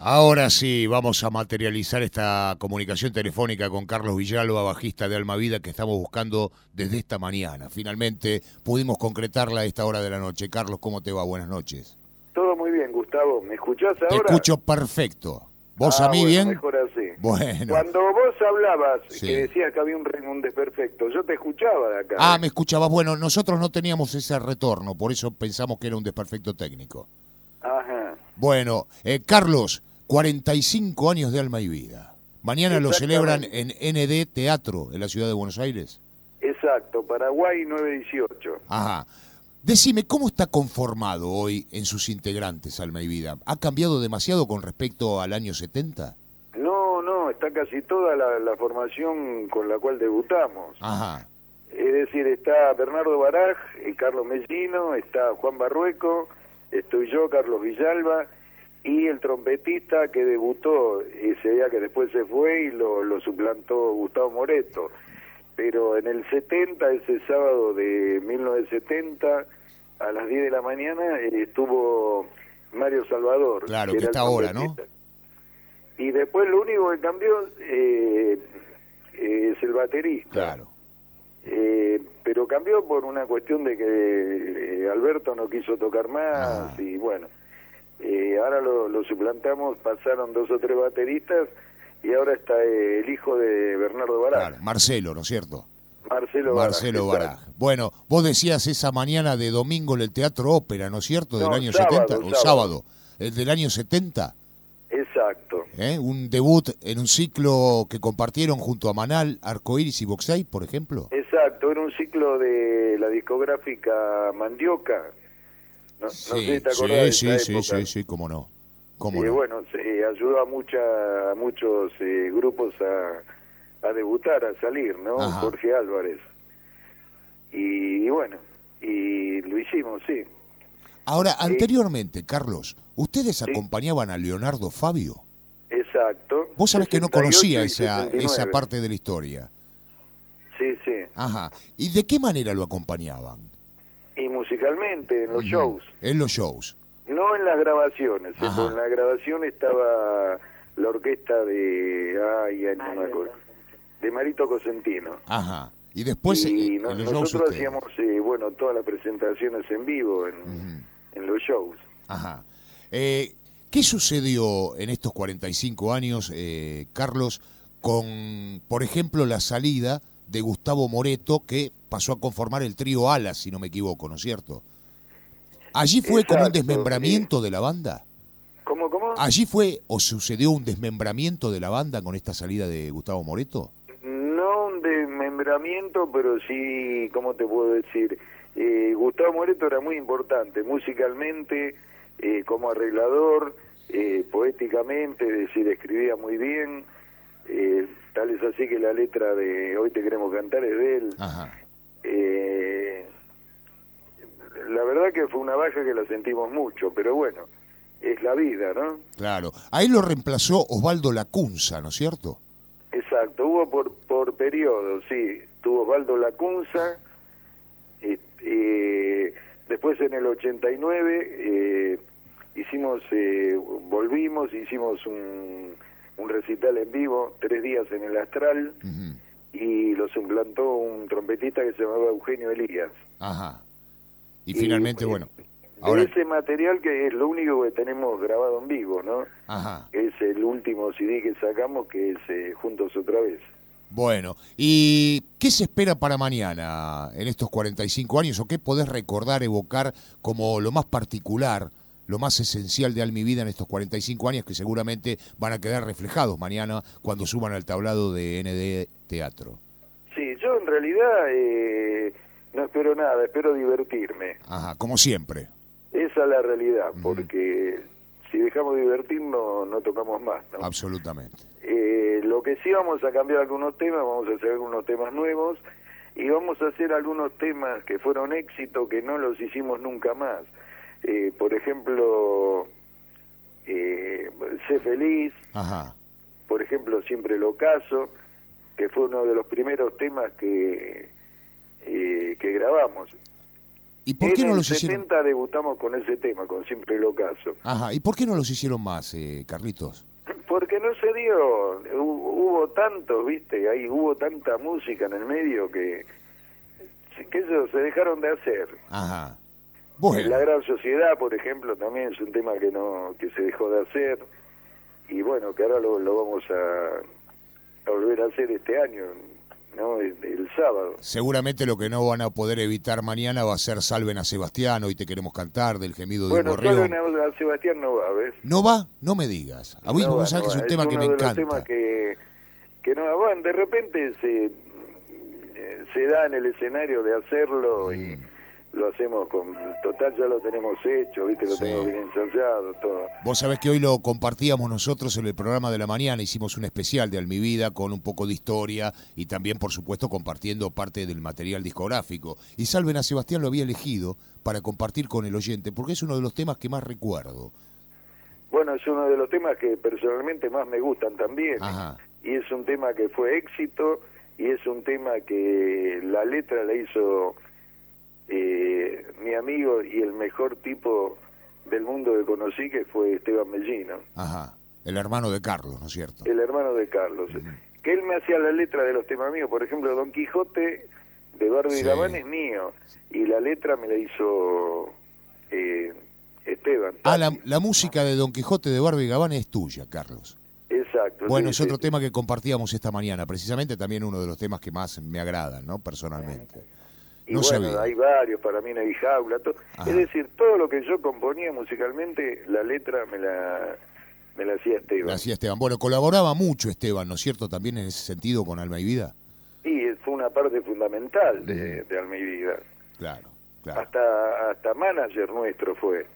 Ahora sí, vamos a materializar esta comunicación telefónica con Carlos Villalba, bajista de Alma Vida, que estamos buscando desde esta mañana. Finalmente pudimos concretarla a esta hora de la noche. Carlos, ¿cómo te va? Buenas noches. Todo muy bien, Gustavo. ¿Me escuchás Te ahora? escucho perfecto. ¿Vos a mí Bueno, bien? mejor así. Bueno. Cuando vos hablabas, Sí. que decías que había un desperfecto, yo te escuchaba de acá. Ah, me escuchabas. Bueno, nosotros no teníamos ese retorno, por eso pensamos que era un desperfecto técnico. Ajá. Bueno, Carlos, 45 años de Alma y Vida. Mañana lo celebran en ND Teatro, en la ciudad de Buenos Aires. Exacto, Paraguay 918. Ajá. Decime, ¿cómo está conformado hoy en sus integrantes Alma y Vida? ¿Ha cambiado demasiado con respecto al año 70? No, está casi toda la formación con la cual debutamos. Ajá. Es decir, está Bernardo Baraj, Carlos Mellino, está Juan Barrueco, estoy yo, Carlos Villalba, y el trompetista que debutó ese día que después se fue y lo suplantó Gustavo Moreto. Pero en el 70, ese sábado de 1970, a las 10 de la mañana, estuvo Mario Salvador. Claro, que está ahora, ¿no? Y después lo único que cambió es el baterista. Claro. Pero cambió por una cuestión de que Alberto no quiso tocar más y bueno, ahora lo suplantamos, pasaron 2 o 3 bateristas y ahora está el hijo de Bernardo Baraj. Claro, Marcelo, ¿no es cierto? Marcelo Baraj. Bueno, vos decías esa mañana de domingo en el Teatro Ópera, ¿no es cierto? Del año sábado, 70, o sábado, el del año 70. Exacto. Un debut en un ciclo que compartieron junto a Manal, Arcoiris y Boxey, por ejemplo. Exacto, era un ciclo de la discográfica Mandioca. No sé si te acordás de esa época. Sí, cómo no. Bueno, se ayudó a muchos grupos a debutar, a salir, ¿no? Ajá. Jorge Álvarez. Y bueno, y lo hicimos, sí. Ahora, anteriormente, Carlos, ¿ustedes acompañaban a Leonardo Fabio? Exacto. Vos sabés que no conocía 68 y esa parte de la historia. Sí. Ajá. ¿Y de qué manera lo acompañaban? Y musicalmente, en los shows. En los shows. No en las grabaciones. Ajá. En la grabación estaba la orquesta no me acuerdo, de Marito Cosentino. Ajá. Y después y en los shows nosotros ustedes. hacíamos todas las presentaciones en vivo en los shows. Ajá. ¿Qué sucedió en estos 45 años, Carlos, con, por ejemplo, la salida de Gustavo Moreto, que pasó a conformar el trío Alas, si no me equivoco, ¿no es cierto? ¿Allí fue como un desmembramiento de la banda? ¿Cómo? ¿Allí fue o sucedió un desmembramiento de la banda con esta salida de Gustavo Moreto? No un desmembramiento, pero sí, ¿cómo te puedo decir? Gustavo Moreto era muy importante musicalmente, como arreglador, poéticamente, es decir, escribía muy bien, tal es así que la letra de Hoy te queremos cantar es de él. Ajá. La verdad que fue una baja que la sentimos mucho, pero bueno, es la vida, ¿no? Claro. Ahí lo reemplazó Osvaldo Lacunza, ¿no es cierto? Exacto, hubo por periodos, sí. Tuvo Osvaldo Lacunza, después en el 89 volvimos, hicimos un recital en vivo, 3 días en el Astral, y lo suplantó un trompetista que se llamaba Eugenio Elías. Ajá. Y finalmente, bueno... Ahora, ese material que es lo único que tenemos grabado en vivo, ¿no? Ajá. Es el último CD que sacamos, que es Juntos Otra Vez. Bueno, ¿y qué se espera para mañana en estos 45 años? ¿O qué podés recordar, evocar como lo más particular, lo más esencial de Alma y Vida en estos 45 años que seguramente van a quedar reflejados mañana cuando suban al tablado de ND Teatro? Sí, yo en realidad no espero nada, espero divertirme. Ajá, como siempre. Esa es la realidad, porque si dejamos de divertirnos no tocamos más, ¿no? Absolutamente. Lo que sí, vamos a cambiar algunos temas, vamos a hacer algunos temas nuevos y vamos a hacer algunos temas que fueron éxito que no los hicimos nunca más. Por ejemplo, Sé Feliz. Ajá. Por ejemplo, Siempre el Ocaso, que fue uno de los primeros temas que grabamos. ¿Y por qué no los hicieron? hicieron? En el 70 debutamos con ese tema, con Siempre el Ocaso. Ajá, ¿y por qué no los hicieron más, Carlitos? Porque no se dio, hubo tanto, viste, ahí hubo tanta música en el medio que ellos se dejaron de hacer. Ajá. Bueno. La Gran Sociedad, por ejemplo, también es un tema que se dejó de hacer, y bueno, que ahora lo vamos a volver a hacer este año, ¿no? El sábado. Seguramente lo que no van a poder evitar mañana va a ser Salven a Sebastián, Hoy te queremos cantar, del gemido de un gorrión. Bueno, Salven a Sebastián no va, ¿ves? ¿No va? No me digas. A mí no vos sabés que es un tema que me encanta. Temas que no van, de repente se da en el escenario de hacerlo y lo hacemos total, ya lo tenemos hecho, viste, lo tenemos bien ensayado, todo. Vos sabés que hoy lo compartíamos nosotros en el programa de la mañana, hicimos un especial de Almi Vida con un poco de historia y también, por supuesto, compartiendo parte del material discográfico. Y Salven a Sebastián lo había elegido para compartir con el oyente, porque es uno de los temas que más recuerdo. Bueno, es uno de los temas que personalmente más me gustan también. Ajá. Y es un tema que fue éxito, y es un tema que la letra la hizo mi amigo y el mejor tipo del mundo que conocí, que fue Esteban Mellino. Ajá, el hermano de Carlos, ¿no es cierto? El hermano de Carlos. Que él me hacía la letra de los temas míos. Por ejemplo, Don Quijote de Barbie Gabán es mío, y la letra me la hizo Esteban. La música de Don Quijote de Barbie Gabán es tuya, Carlos. Exacto. Bueno, es otro tema que compartíamos esta mañana, precisamente también uno de los temas que más me agradan, ¿no? Personalmente. Y no bueno, sabía. hay varios, para mí Nevi Jaula, es decir, todo lo que yo componía musicalmente, la letra me la hacía Esteban. La hacía Esteban. Bueno, colaboraba mucho Esteban, ¿no es cierto? También en ese sentido con Alma y Vida. Sí, fue una parte fundamental de Alma y Vida. Claro. Hasta manager nuestro fue.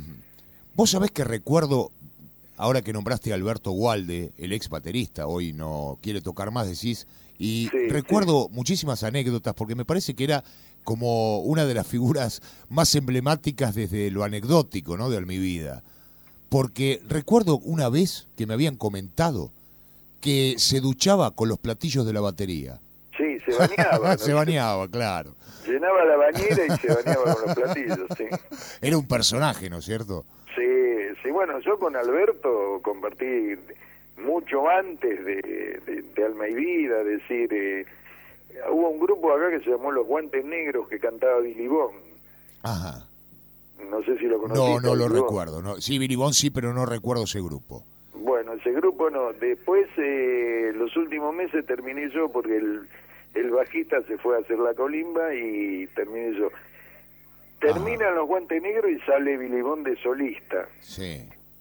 Vos sabés que recuerdo, ahora que nombraste a Alberto Gualde, el ex baterista, hoy no quiere tocar más, decís, y recuerdo muchísimas anécdotas, porque me parece que era como una de las figuras más emblemáticas desde lo anecdótico, ¿no?, de Almi Vida. Porque recuerdo una vez que me habían comentado que se duchaba con los platillos de la batería. Sí, se bañaba. ¿no? Se bañaba, claro. Llenaba la bañera y se bañaba con los platillos, sí. Era un personaje, ¿no es cierto? Sí, bueno, yo con Alberto compartí mucho antes de Alma y Vida, es decir, hubo un grupo acá que se llamó Los Guantes Negros, que cantaba Billy Bond. Ajá. No sé si lo conociste. No lo recuerdo. No. Sí, Billy Bond sí, pero no recuerdo ese grupo. Bueno, ese grupo no. Después, los últimos meses terminé yo, porque el bajista se fue a hacer la colimba y terminé yo. Terminan Los Guantes Negros y sale Billy Bond de solista. Sí.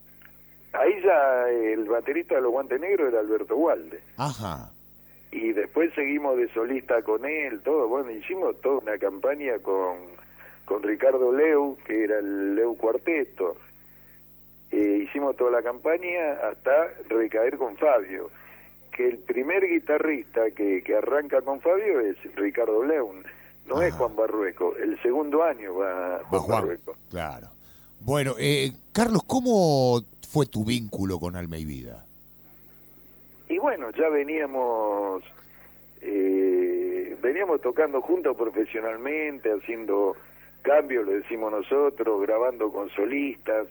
Ahí ya el baterista de Los Guantes Negros era Alberto Gualde. Ajá. Y después seguimos de solista con él, todo. Bueno, hicimos toda una campaña con Ricardo Leu, que era el Leu Cuarteto. Hicimos toda la campaña hasta recaer con Fabio. Que el primer guitarrista que arranca con Fabio es Ricardo León, no es Juan Barrueco. El segundo año va Juan Barrueco. Claro. Bueno, Carlos, ¿cómo fue tu vínculo con Alma y Vida? Y bueno, ya veníamos tocando juntos profesionalmente, haciendo cambios, lo decimos nosotros, grabando con solistas,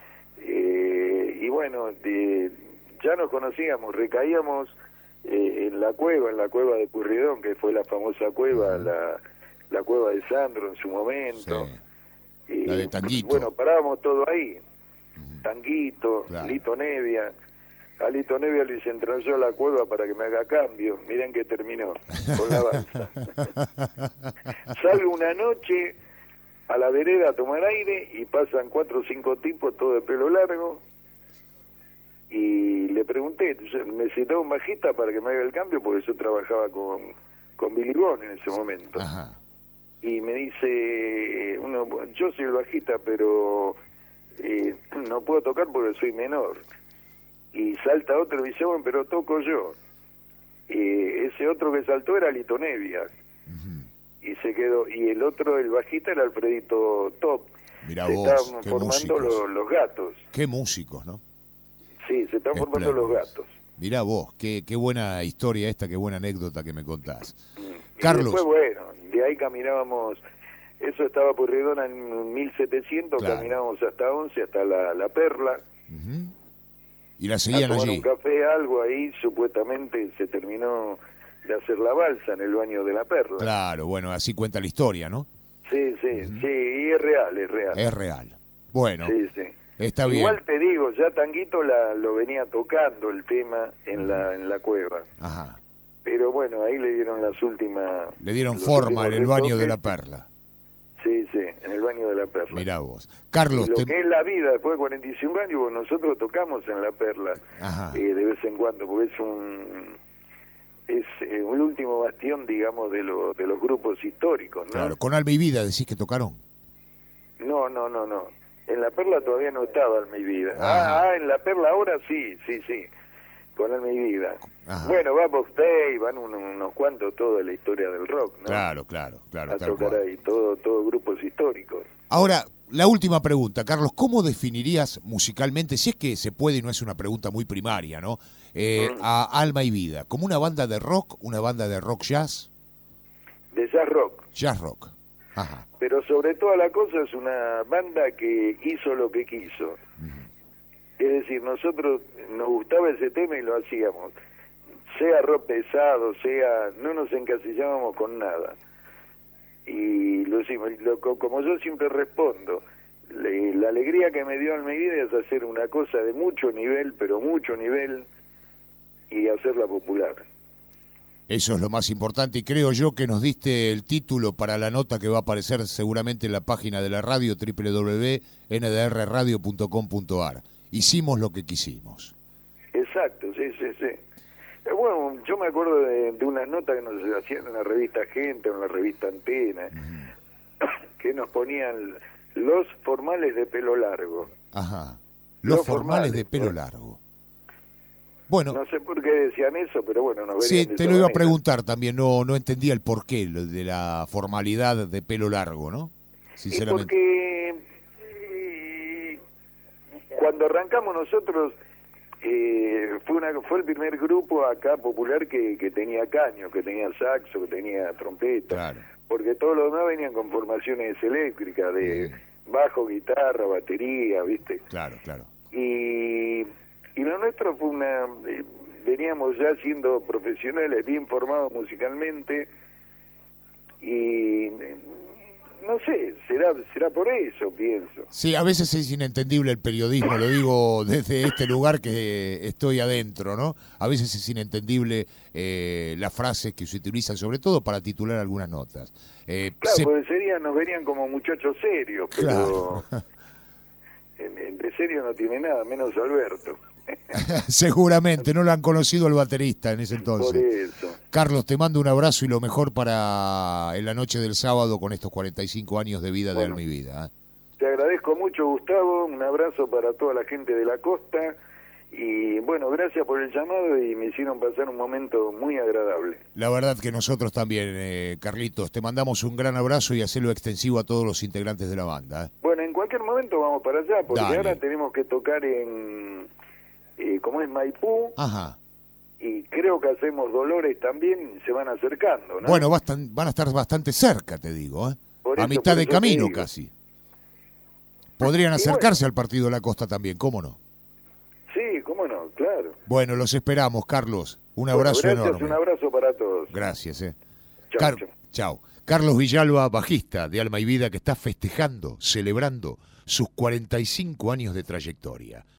y bueno, ya nos conocíamos, recaíamos en la cueva de Purriedón, que fue la famosa cueva, la cueva de Sandro en su momento. Sí. La de Tanguito. Bueno, parábamos todo ahí. Tanguito, claro. Lito Nevia. A Lito Nevia le entró yo a la cueva para que me haga cambio. Miren que terminó con la balsa. Salgo una noche a la vereda a tomar aire y pasan 4 o 5 tipos, todos de pelo largo. Y le pregunté, necesitaba un bajista para que me haga el cambio, porque yo trabajaba con Billy Bond en ese momento. Ajá. Y me dice yo soy el bajista, pero no puedo tocar porque soy menor. Y salta otro y dice, bueno, pero toco yo. Ese otro que saltó era Lito Nevia. Y se quedó. Y el otro, el bajista, era Alfredito Top. Mirá se vos, estaban qué formando los gatos. Qué músicos, ¿no? Sí, se están formando los gatos. Mirá vos, qué buena historia esta, qué buena anécdota que me contás. Y Carlos. después, bueno, de ahí caminábamos Eso estaba Pueyrredón en 1700, Claro. caminábamos hasta 11, hasta la Perla. Ujú. Y la A seguían tomar allí. un café, algo ahí, supuestamente se terminó de hacer la balsa en el baño de la Perla. Claro, bueno, así cuenta la historia, ¿no? Sí, sí, sí, y es real, es real. Es real. Bueno, Sí, sí. está bien. Igual te digo, ya Tanguito lo venía tocando el tema en la cueva. Ajá. Pero bueno, ahí le dieron las últimas... Le dieron los forma en el últimos baño de la retoques. Perla. Sí, sí, en el baño de la Perla. Mirá vos. Carlos, Y lo te... que es la vida después de 45 años, bueno, nosotros tocamos en la Perla Ajá. de vez en cuando, porque es un último bastión, digamos, de los grupos históricos, ¿no? Claro, con Alma y Vida decís que tocaron. No. En la Perla todavía no estaba Alma y Vida. Ajá. En la Perla ahora sí, con Alma y Vida. Ajá. Bueno, va Box Day, van unos cuantos toda la historia del rock, ¿no? Claro, A tal tocar cual. ahí, todo grupos históricos. Ahora, la última pregunta, Carlos, ¿cómo definirías musicalmente, si es que se puede y no es una pregunta muy primaria, ¿no? A Alma y Vida, ¿como una banda de rock, una banda de rock jazz? De jazz rock. Jazz rock. Ajá. Pero sobre toda la cosa es una banda que hizo lo que quiso. Es decir, nosotros nos gustaba ese tema y lo hacíamos. Sea rock pesado, no nos encasillábamos con nada. Y lo hicimos. Como yo siempre respondo, la alegría que me dio Alma y Vida es hacer una cosa de mucho nivel, pero mucho nivel, y hacerla popular. Eso es lo más importante y creo yo que nos diste el título para la nota que va a aparecer seguramente en la página de la radio www.ndrradio.com.ar. Hicimos lo que quisimos. Exacto, sí. Bueno, yo me acuerdo de unas notas que nos hacían en la revista Gente, en la revista Antena, que nos ponían los formales de pelo largo. Ajá. Los formales de pelo largo. Bueno, No sé por qué decían eso, pero bueno, nos sí, verían de te esa lo iba a manera. preguntar también, no entendía el porqué de la formalidad de pelo largo, ¿no? Y Sinceramente. porque cuando arrancamos nosotros, fue el primer grupo acá popular que tenía caño, que tenía saxo, que tenía trompeta. Claro. Porque todos los demás venían con formaciones eléctricas, de bajo, guitarra, batería, ¿viste? Claro. Y lo nuestro fue veníamos ya siendo profesionales, bien formados musicalmente, y no sé, será por eso, pienso. Sí, a veces es inentendible el periodismo, lo digo desde este lugar que estoy adentro, ¿no? A veces es inentendible las frases que se utilizan, sobre todo para titular algunas notas. Claro, porque nos verían como muchachos serios, pero Claro. de serio no tiene nada, menos Alberto. Seguramente, no lo han conocido al baterista en ese Por entonces. eso. Carlos, te mando un abrazo y lo mejor para en la noche del sábado con estos 45 años de vida de Bueno. Alma y Vida. Te agradezco mucho, Gustavo, un abrazo para toda la gente de la costa, y bueno, gracias por el llamado y me hicieron pasar un momento muy agradable. La verdad que nosotros también, Carlitos, te mandamos un gran abrazo y hacerlo extensivo a todos los integrantes de la banda. Bueno, en cualquier momento vamos para allá, porque Dale. ahora tenemos que tocar como es Maipú, Ajá. y creo que hacemos Dolores también, se van acercando, ¿no? Bueno, van a estar bastante cerca, te digo, ¿eh? Por A eso- mitad por de eso te camino digo. casi. Podrían Y acercarse al partido de la costa también, ¿cómo no? Sí, cómo no, claro. Bueno, los esperamos, Carlos. Un Bueno, abrazo gracias, enorme. un abrazo para todos. Gracias, Chau, chau. Chao. Carlos Villalba, bajista de Alma y Vida, que está festejando, celebrando sus 45 años de trayectoria.